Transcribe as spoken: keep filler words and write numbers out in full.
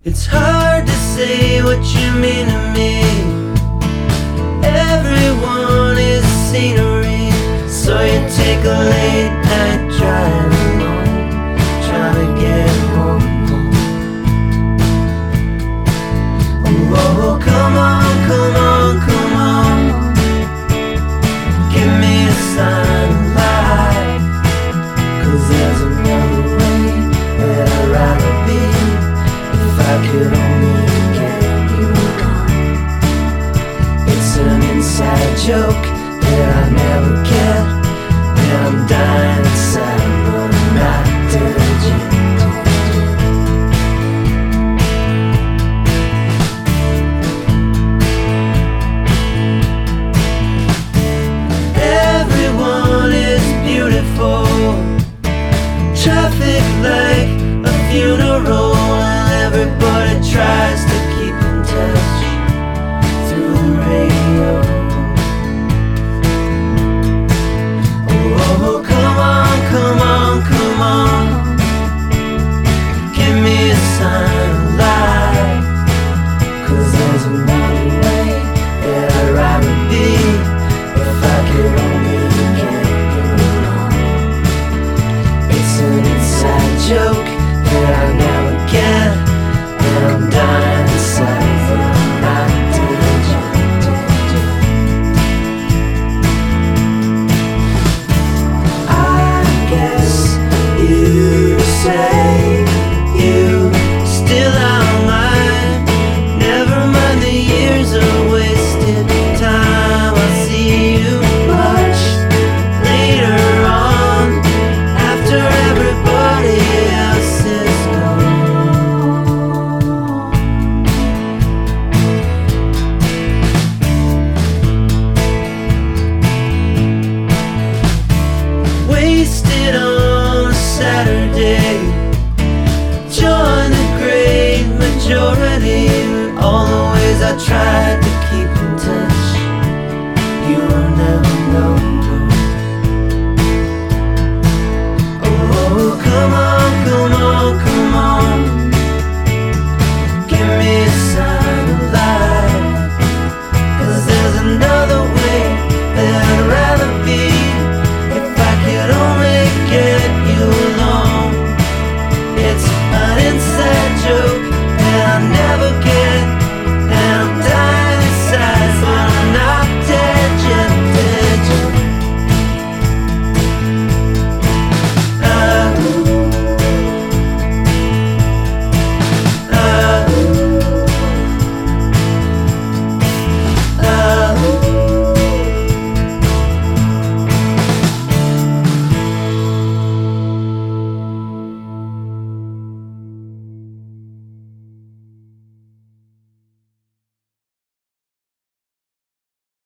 It's hard to say what you mean to me. Everyone is scenery, so you take a late night drive alone, trying to get home. Oh, oh, come on, come on, come on, give me a sign of life, 'cause there's another way that I'd rather be. If I could only get you gone. It's an inside joke that I never get, and I'm dying inside, but I'm not dead yet. Everyone is beautiful, traffic like a funeral. Everybody tries to keep in touch through the radio. Oh, oh, come on, come on, come on, give me a sign of life, 'cause there's another way that I'd rather be. If I could only get you on. It's an inside joke that I never get, and I'm dying inside, but I'm not dead yet. I guess you say you still are mine. Never mind the years of wasted time. I'll see you much later on, after everybody else is gone. Wasted on a Saturday, join the great majority. All the ways I tried